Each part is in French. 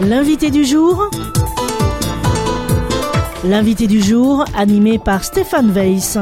L'invité du jour. L'invité du jour, animé par Stéphane Weiss.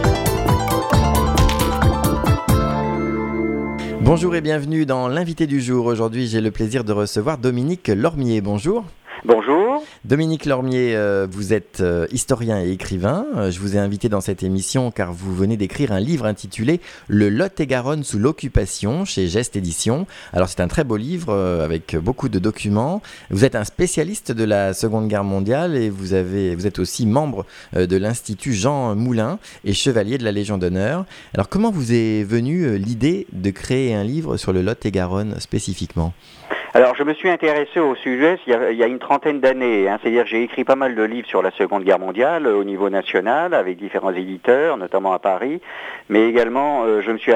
Bonjour et bienvenue dans l'invité du jour. Aujourd'hui, j'ai le plaisir de recevoir Dominique Lormier. Bonjour. Bonjour. Dominique Lormier, vous êtes historien et écrivain. Je vous ai invité dans cette émission car vous venez d'écrire un livre intitulé « Le Lot-et-Garonne sous l'occupation » chez Geste Éditions. Alors c'est un très beau livre avec beaucoup de documents. Vous êtes un spécialiste de la Seconde Guerre mondiale et vous êtes aussi membre de l'Institut Jean Moulin et chevalier de la Légion d'honneur. Alors comment vous est venue l'idée de créer un livre sur le Lot-et-Garonne spécifiquement ? Alors, je me suis intéressé au Sud-Ouest il y a une trentaine d'années. C'est-à-dire que j'ai écrit pas mal de livres sur la Seconde Guerre mondiale au niveau national avec différents éditeurs, notamment à Paris. Mais également, je me suis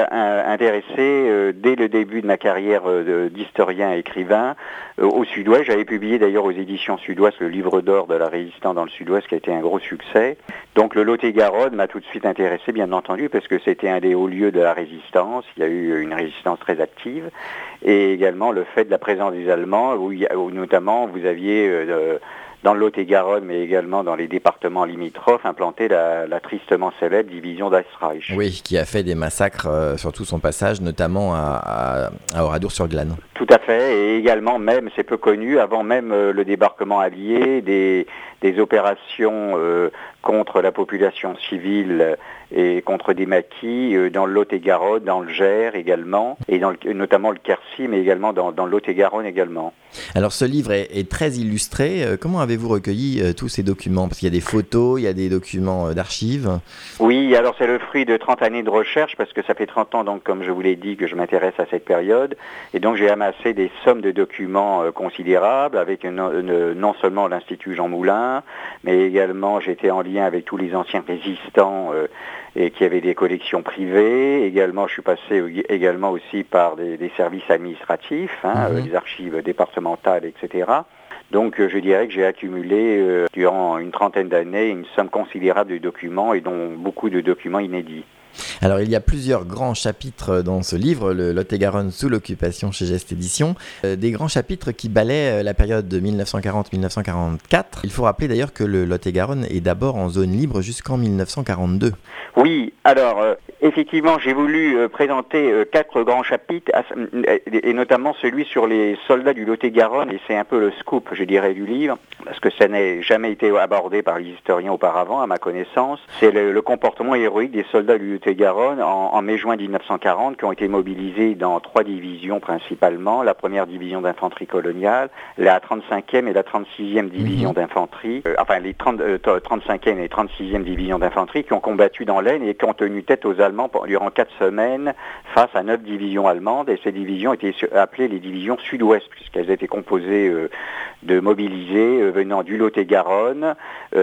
intéressé dès le début de ma carrière d'historien et écrivain au Sud-Ouest. J'avais publié d'ailleurs aux éditions Sud-Ouest le livre d'or de la Résistance dans le Sud-Ouest qui a été un gros succès. Donc le Lot-et-Garonne m'a tout de suite intéressé, bien entendu, parce que c'était un des hauts lieux de la Résistance. Il y a eu une résistance très active. Et également le fait de la présence des Allemands, où notamment vous aviez dans le Lot-et-Garonne, mais également dans les départements limitrophes, implanté la tristement célèbre division d'Eisreich. Oui, qui a fait des massacres sur tout son passage, notamment à Oradour-sur-Glane. Tout à fait, et également même, c'est peu connu, avant même le débarquement allié, des opérations contre la population civile et contre des maquis dans le Lot-et-Garonne, dans le Gers également, et notamment le Quercy, mais également dans le Lot-et-Garonne également. Alors ce livre est très illustré. Comment avez-vous recueilli tous ces documents ? Parce qu'il y a des photos, il y a des documents d'archives. Oui, alors c'est le fruit de 30 années de recherche, parce que ça fait 30 ans, donc, comme je vous l'ai dit, que je m'intéresse à cette période. Et donc j'ai amassé des sommes de documents considérables, avec non seulement l'Institut Jean Moulin, mais également j'étais en lien avec tous les anciens résistants et qui avaient des collections privées. Également, je suis passé également aussi par des services administratifs, les archives départementales, etc. Donc je dirais que j'ai accumulé durant une trentaine d'années une somme considérable de documents et dont beaucoup de documents inédits. Alors il y a plusieurs grands chapitres dans ce livre, le Lot-et-Garonne sous l'occupation chez Geste Éditions, des grands chapitres qui balaient la période de 1940-1944. Il faut rappeler d'ailleurs que le Lot-et-Garonne est d'abord en zone libre jusqu'en 1942. Oui, alors effectivement j'ai voulu présenter 4 grands chapitres, et notamment celui sur les soldats du Lot-et-Garonne, et c'est un peu le scoop, je dirais, du livre, parce que ça n'a jamais été abordé par les historiens auparavant, à ma connaissance. C'est le comportement héroïque des soldats du Lot-et-Garonne en mai-juin 1940, qui ont été mobilisés dans 3 divisions principalement, la première division d'infanterie coloniale, la 35e et la 36e division d'infanterie, les 35e et 36e divisions d'infanterie qui ont combattu dans l'Aisne et qui ont tenu tête aux Allemands durant 4 semaines face à 9 divisions allemandes, et ces divisions étaient appelées les divisions Sud-Ouest, puisqu'elles étaient composées de mobilisés venant du Lot-et-Garonne,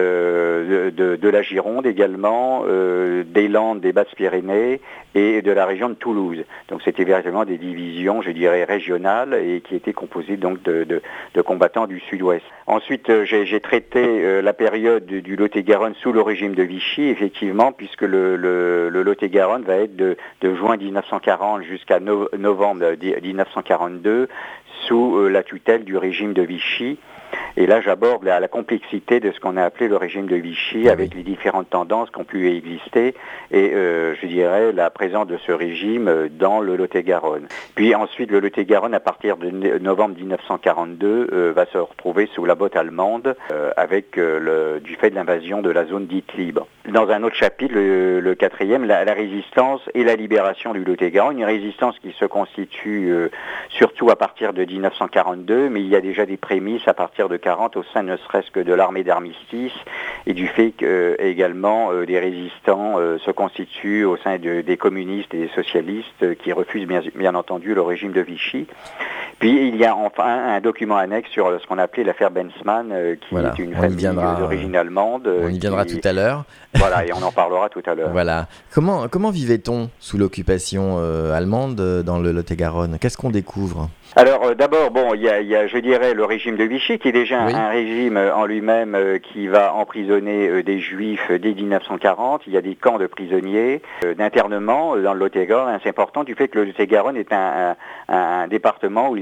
de la Gironde également, des Landes, des Basses-Pyrénées et de la région de Toulouse. Donc c'était véritablement des divisions, je dirais, régionales et qui étaient composées donc de combattants du Sud-Ouest. Ensuite, j'ai traité la période du Lot-et-Garonne sous le régime de Vichy, effectivement, puisque le Lot-et-Garonne va être de juin 1940 jusqu'à novembre 1942 sous la tutelle du régime de Vichy. Et là, j'aborde la complexité de ce qu'on a appelé le régime de Vichy, avec les différentes tendances qui ont pu exister, et je dirais la présence de ce régime dans le Lot-et-Garonne. Puis ensuite, le Lot-et-Garonne, à partir de novembre 1942, va se retrouver sous la botte allemande, avec du fait de l'invasion de la zone dite libre. Dans un autre chapitre, le 4e, la résistance et la libération du Lot-et-Garonne, une résistance qui se constitue surtout à partir de 1942, mais il y a déjà des prémices à partir de 40 au sein ne serait-ce que de l'armée d'armistice et du fait que également des résistants se constituent au sein des communistes et des socialistes qui refusent bien entendu le régime de Vichy. Puis il y a enfin un document annexe sur ce qu'on appelait l'affaire Benzmann, qui est une famille d'origine allemande. On y viendra tout à l'heure. Voilà, et on en parlera tout à l'heure. Voilà. Comment vivait-on sous l'occupation allemande dans le Lot-et-Garonne ? Qu'est-ce qu'on découvre ? Alors d'abord, il y a, je dirais, le régime de Vichy, qui est déjà un régime en lui-même qui va emprisonner des Juifs dès 1940. Il y a des camps de prisonniers, d'internement dans le Lot-et-Garonne. C'est important du fait que le Lot-et-Garonne est un département où il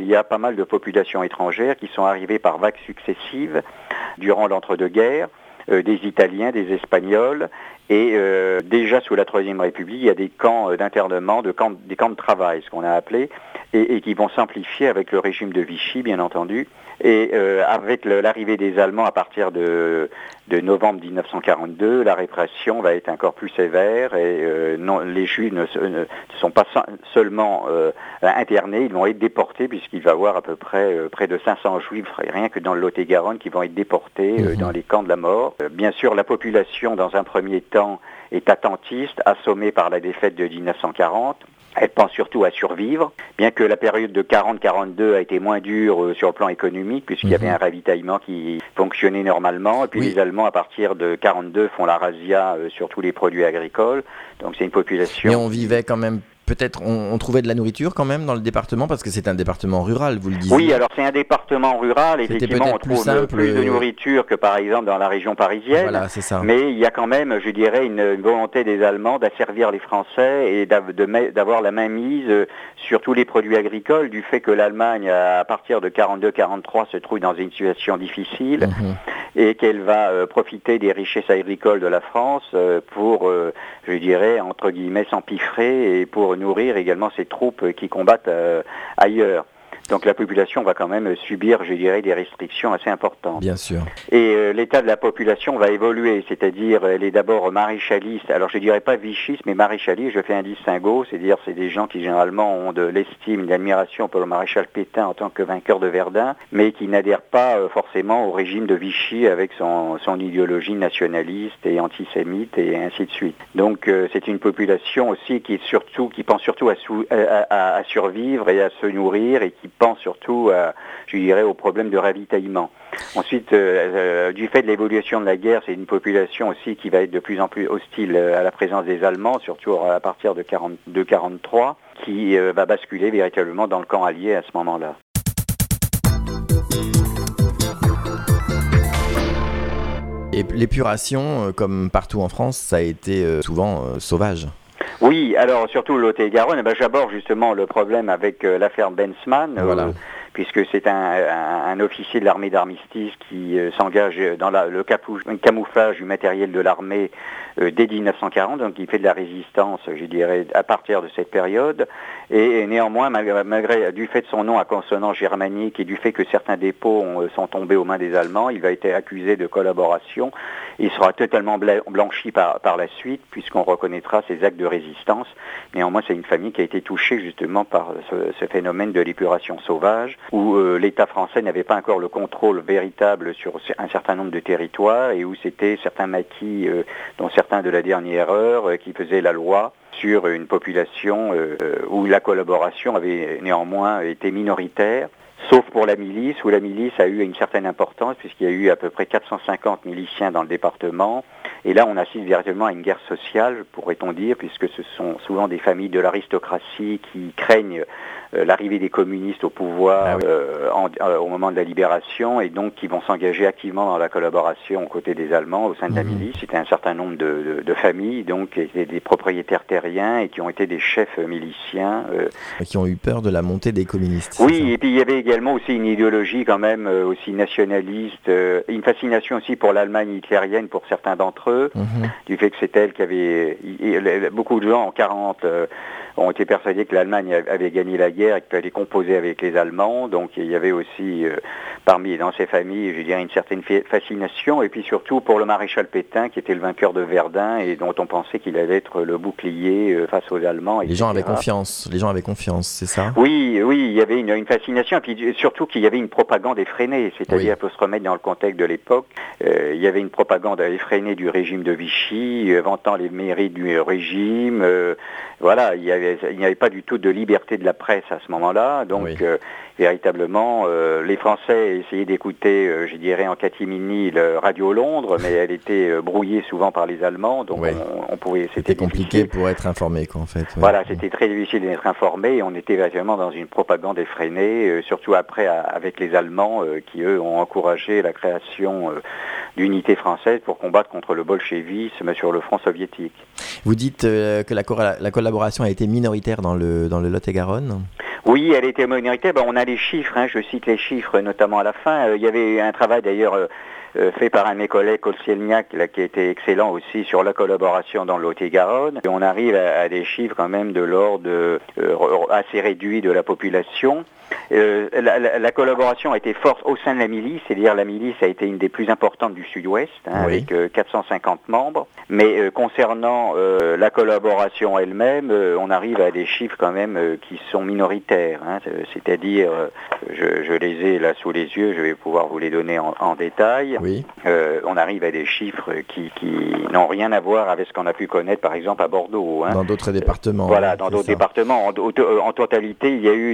y a pas mal de populations étrangères qui sont arrivées par vagues successives durant l'entre-deux-guerres, des Italiens, des Espagnols, et déjà sous la Troisième République, il y a des camps d'internement, des camps de travail, ce qu'on a appelé, et qui vont s'amplifier avec le régime de Vichy, bien entendu. Et avec l'arrivée des Allemands à partir de novembre 1942, la répression va être encore plus sévère et les Juifs ne sont pas seulement internés, ils vont être déportés puisqu'il va y avoir à peu près près de 500 Juifs, rien que dans le Lot-et-Garonne, qui vont être déportés dans les camps de la mort. Bien sûr, la population, dans un premier temps, est attentiste, assommée par la défaite de 1940. Elle pense surtout à survivre, bien que la période de 40-42 a été moins dure sur le plan économique, puisqu'il y avait un ravitaillement qui fonctionnait normalement. Et puis les Allemands, à partir de 42, font la razzia sur tous les produits agricoles. Donc c'est une population... Mais on vivait quand même... Peut-être on trouvait de la nourriture quand même dans le département, parce que c'est un département rural, vous le disiez. Oui, alors c'est un département rural, effectivement on trouve plus de nourriture que par exemple dans la région parisienne. Voilà, c'est ça. Mais il y a quand même, je dirais, une volonté des Allemands d'asservir les Français et d'avoir la mainmise sur tous les produits agricoles, du fait que l'Allemagne, à partir de 42-43, se trouve dans une situation difficile et qu'elle va profiter des richesses agricoles de la France pour, je dirais, entre guillemets, s'empiffrer et pour nourrir également ces troupes qui combattent ailleurs. Donc la population va quand même subir, je dirais, des restrictions assez importantes. Bien sûr. Et l'état de la population va évoluer, c'est-à-dire elle est d'abord maréchaliste. Alors je dirais pas vichiste, mais maréchaliste, je fais un distinguo, c'est-à-dire c'est des gens qui généralement ont de l'estime, de l'admiration pour le maréchal Pétain en tant que vainqueur de Verdun, mais qui n'adhèrent pas forcément au régime de Vichy avec son idéologie nationaliste et antisémite et ainsi de suite. Donc c'est une population aussi qui pense surtout à survivre et à se nourrir et qui pense surtout, je dirais, aux problèmes de ravitaillement. Ensuite, du fait de l'évolution de la guerre, c'est une population aussi qui va être de plus en plus hostile à la présence des Allemands, surtout à partir de 42-43, qui va basculer véritablement dans le camp allié à ce moment-là. Et l'épuration, comme partout en France, ça a été souvent sauvage. Oui, alors surtout le Lot-et-Garonne, j'aborde justement le problème avec l'affaire Benzmann, puisque c'est un officier de l'armée d'armistice qui s'engage dans le camouflage du matériel de l'armée dès 1940, donc il fait de la résistance, je dirais, à partir de cette période. Et néanmoins, malgré du fait de son nom à consonance germanique et du fait que certains dépôts sont tombés aux mains des Allemands, il va être accusé de collaboration. Il sera totalement blanchi par la suite, puisqu'on reconnaîtra ses actes de résistance. Néanmoins, c'est une famille qui a été touchée justement par ce phénomène de l'épuration sauvage, où l'État français n'avait pas encore le contrôle véritable sur un certain nombre de territoires et où c'était certains maquis, dont certains de la dernière heure, qui faisaient la loi sur une population où la collaboration avait néanmoins été minoritaire, sauf pour la milice, où la milice a eu une certaine importance, puisqu'il y a eu à peu près 450 miliciens dans le département. Et là, on assiste véritablement à une guerre sociale, pourrait-on dire, puisque ce sont souvent des familles de l'aristocratie qui craignent l'arrivée des communistes au pouvoir au moment de la libération, et donc qui vont s'engager activement dans la collaboration aux côtés des Allemands au sein de la milice. C'était un certain nombre de familles, donc qui étaient des propriétaires terriens et qui ont été des chefs miliciens. Qui ont eu peur de la montée des communistes. Oui, et puis il y avait également aussi une idéologie quand même aussi nationaliste, une fascination aussi pour l'Allemagne hitlérienne pour certains d'entre eux, du fait que c'est elle qui avait... Beaucoup de gens en 40 ont été persuadés que l'Allemagne avait gagné la guerre et qu'elle allait composer avec les Allemands. Donc il y avait aussi dans ces familles, je dirais, une certaine fascination. Et puis surtout pour le maréchal Pétain, qui était le vainqueur de Verdun et dont on pensait qu'il allait être le bouclier face aux Allemands. Les gens avaient confiance, c'est ça ? Oui, il y avait une fascination. Et puis surtout qu'il y avait une propagande effrénée. C'est-à-dire, il faut se remettre dans le contexte de l'époque. Il y avait une propagande effrénée du régime de Vichy, vantant les mérites du régime. Il n'y avait pas du tout de liberté de la presse à ce moment-là. Donc, véritablement, les Français essayaient d'écouter, je dirais, en catimini, le Radio Londres, mais elle était brouillée souvent par les Allemands. Donc, on pouvait... C'était compliqué pour être informé, quoi, en fait. Voilà, c'était très difficile d'être informé. Et on était véritablement dans une propagande effrénée, surtout après avec les Allemands, qui, eux, ont encouragé la création d'unités françaises pour combattre contre le bolchevisme sur le front soviétique. Vous dites que la collaboration a été minoritaire dans le Lot-et-Garonne ? Oui, elle était minoritaire. On a les chiffres, je cite les chiffres notamment à la fin. Il y avait un travail d'ailleurs fait par un de mes collègues, Kolsielniak, qui était excellent aussi sur la collaboration dans le Lot-et-Garonne. Et on arrive à des chiffres quand même de l'ordre assez réduit de la population. La collaboration a été forte au sein de la milice, c'est-à-dire la milice a été une des plus importantes du Sud-Ouest, avec 450 membres. Mais concernant la collaboration elle-même, on arrive à des chiffres quand même qui sont minoritaires. C'est-à-dire, je les ai là sous les yeux, je vais pouvoir vous les donner en détail. Oui. On arrive à des chiffres qui n'ont rien à voir avec ce qu'on a pu connaître par exemple à Bordeaux. Dans d'autres départements. Voilà, dans d'autres départements. En totalité, il y a eu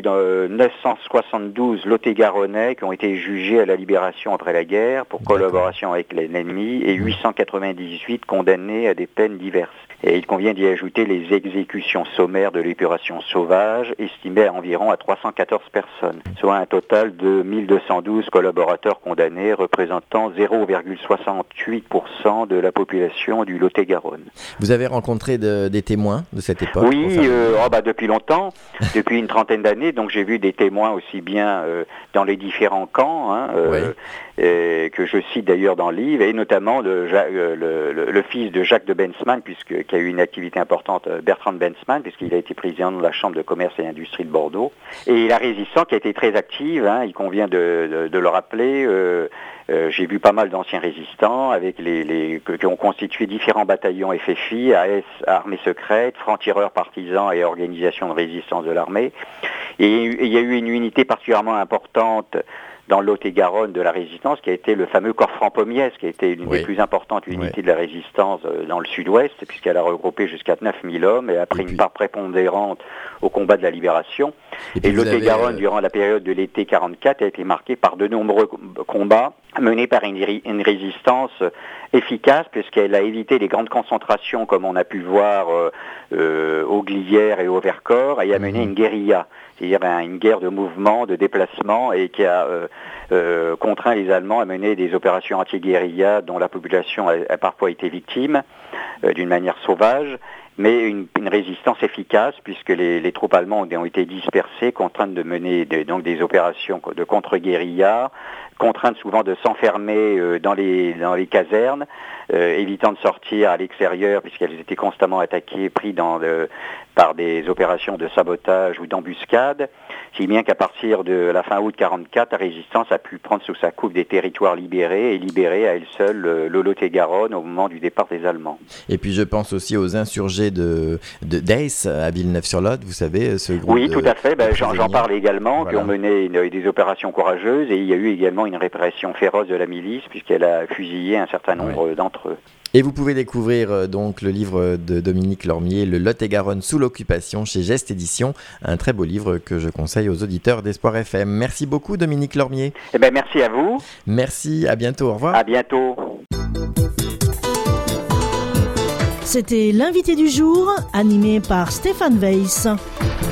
972 Lot-et-Garonnais qui ont été jugés à la libération après la guerre pour collaboration avec l'ennemi et 898 condamnés à des peines diverses. Et il convient d'y ajouter les exécutions sommaires de l'épuration sauvage, estimées environ à 314 personnes, soit un total de 1212 collaborateurs condamnés, représentant 0,68% de la population du Lot-et-Garonne. Vous avez rencontré des témoins de cette époque? Oui, depuis longtemps, depuis une trentaine d'années, donc j'ai vu des témoins aussi bien dans les différents camps, que je cite d'ailleurs dans le livre, et notamment le fils de Jacques de Bensman, qui a eu une activité importante, Bertrand de Bensman, puisqu'il a été président de la Chambre de commerce et industrie de Bordeaux. Et la résistance qui a été très active, il convient de le rappeler. J'ai vu pas mal d'anciens résistants qui ont constitué différents bataillons FFI, AS, armée secrète, francs-tireurs partisans et organisations de résistance de l'armée. Et il y a eu une unité particulièrement importante dans le Lot-et-Garonne de la résistance, qui a été le fameux corps Franc-Pommiès, qui a été l'une des plus importantes unités de la résistance dans le Sud-Ouest, puisqu'elle a regroupé jusqu'à 9000 hommes et a pris une part prépondérante au combat de la libération. Et le Lot-et-Garonne, durant la période de l'été 44, a été marqué par de nombreux combats menés par une résistance efficace, puisqu'elle a évité les grandes concentrations, comme on a pu le voir au Glières et au Vercors, et a mené une guérilla, c'est-à-dire une guerre de mouvement, de déplacement, et qui a contraint les Allemands à mener des opérations anti-guérilla dont la population a parfois été victime d'une manière sauvage, mais une résistance efficace, puisque les troupes allemandes ont été dispersées, contraintes de mener donc des opérations de contre-guérilla, contraintes souvent de s'enfermer dans les casernes, évitant de sortir à l'extérieur, puisqu'elles étaient constamment attaquées, prises par des opérations de sabotage ou d'embuscade, si bien qu'à partir de la fin août 44, la résistance a pu prendre sous sa coupe des territoires libérés et libérer à elle seule le Lot-et-Garonne au moment du départ des Allemands. Et puis je pense aussi aux insurgés d'Ace à Villeneuve-sur-Lot, vous savez, ce groupe. Oui, tout à fait, j'en parle également, qui ont mené des opérations courageuses, et il y a eu également une répression féroce de la milice, puisqu'elle a fusillé un certain nombre d'entre eux. Et vous pouvez découvrir donc le livre de Dominique Lormier, Le Lot-et-Garonne sous l'occupation, chez Geste Éditions, un très beau livre que je conseille aux auditeurs d'Espoir FM. Merci beaucoup Dominique Lormier. Merci à vous. Merci, à bientôt, au revoir. À bientôt. C'était l'invité du jour, animé par Stéphane Weiss.